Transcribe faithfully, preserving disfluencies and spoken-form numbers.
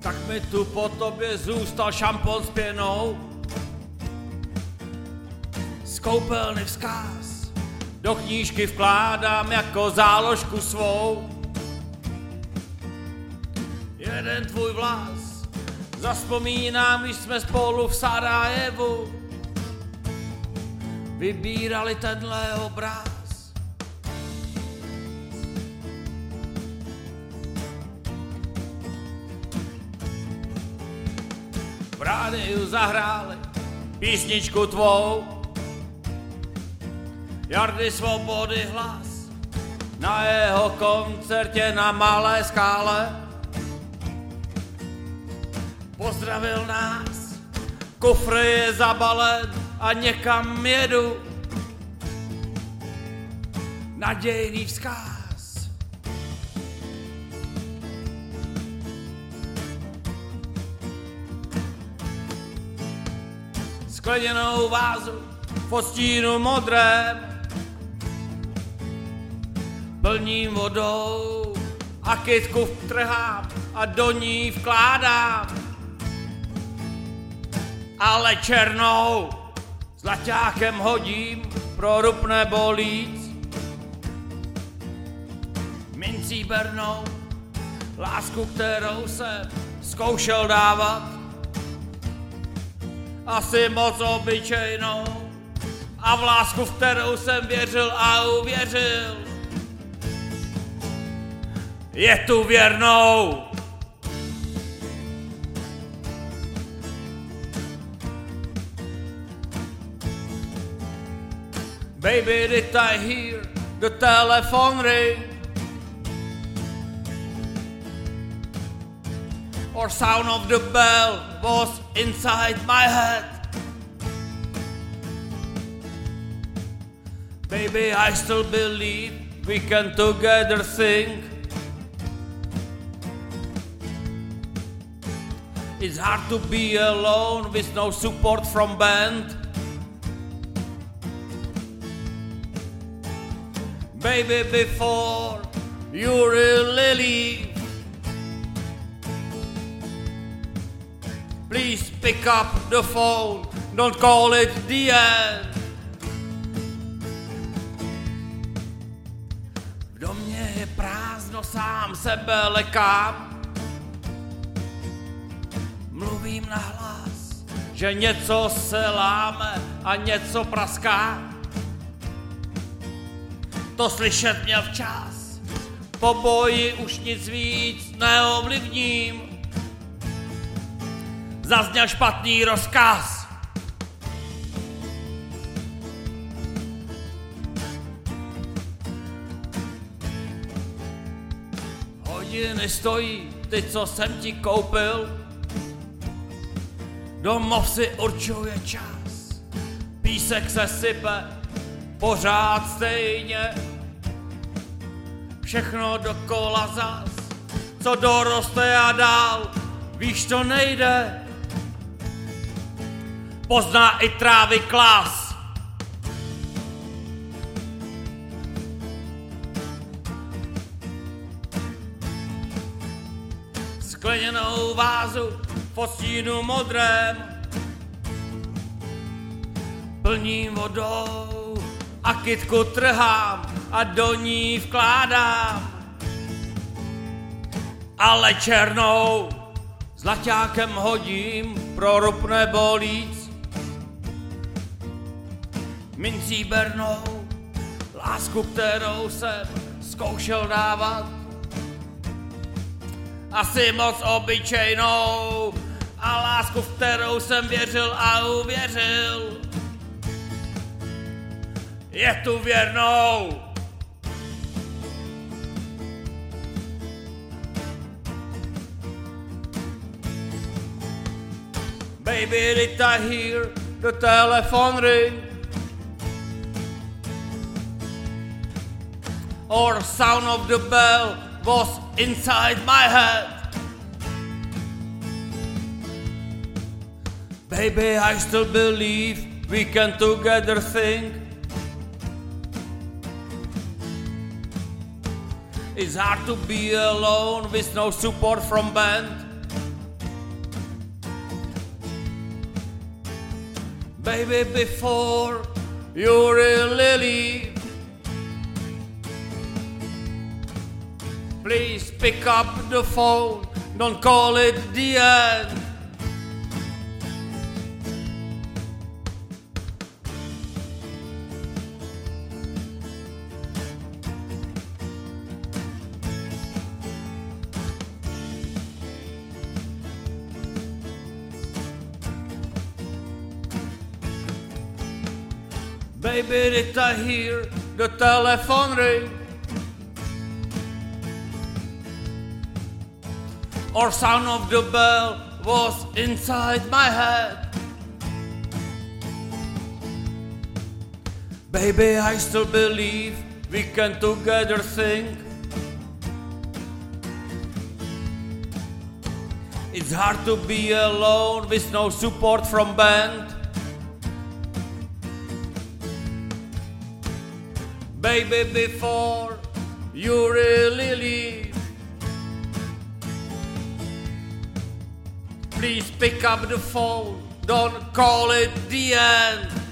tak mi tu po tobě zůstal šampon s pěnou. Z koupelny vzkaz do knížky vkládám jako záložku svou. Jeden tvůj vlas zavzpomínám, když jsme spolu v Sarajevu vybírali tenhle obraz. V rádiu zahráli písničku tvou, Jardy Svobody hlas na jeho koncertě na Malé Skále. Pozdravil nás, kufr je zabalen a někam jedu. Nadějný vzkaz. Skleněnou vázu v odstínu modrém plním vodou a kytku vtrhám a do ní vkládám. Ale černou zlaťákem hodím pro rup nebo líc. Mincí bernou lásku, kterou jsem zkoušel dávat, asi moc obyčejnou, a v lásku, v kterou jsem věřil a uvěřil, je tu věrnou. Baby, did I hear the telephone ring? Or sound of the bell was inside my head? Baby, I still believe we can together sing. It's hard to be alone with no support from band. Baby, before you really leave, please pick up the phone, don't call it the end. V domě je prázdno, sám sebe lekám. Mluvím nahlas, že něco se láme a něco praská. To slyšet měl včas, po boji už nic víc neovlivním. Zazněl špatný rozkaz. Hodiny stojí, ty, co jsem ti koupil. Domov si určuje čas, písek se sype pořád stejně. Všechno dokola zas, co doroste a dál, víš, to nejde. Pozná i trávy klas. Skleněnou vázu v odstínu modrém plním vodou a kytku trhám a do ní vkládám. Ale černou zlaťákem hodím pro rup nebo líc. Mincí bernou lásku, kterou jsem zkoušel dávat, asi moc obyčejnou, a lásku, v kterou jsem věřil a uvěřil, je tu věrnou. Baby, did I hear the telephone ring? Or sound of the bell was inside my head? Baby, I still believe we can together think. It's hard to be alone with no support from band. Baby, before you really leave, please pick up the phone, don't call it the end. Baby, did I hear the telephone ring? Or sound of the bell was inside my head? Baby, I still believe we can together think. It's hard to be alone with no support from band. Baby, before you really leave, please pick up the phone, don't call it the end.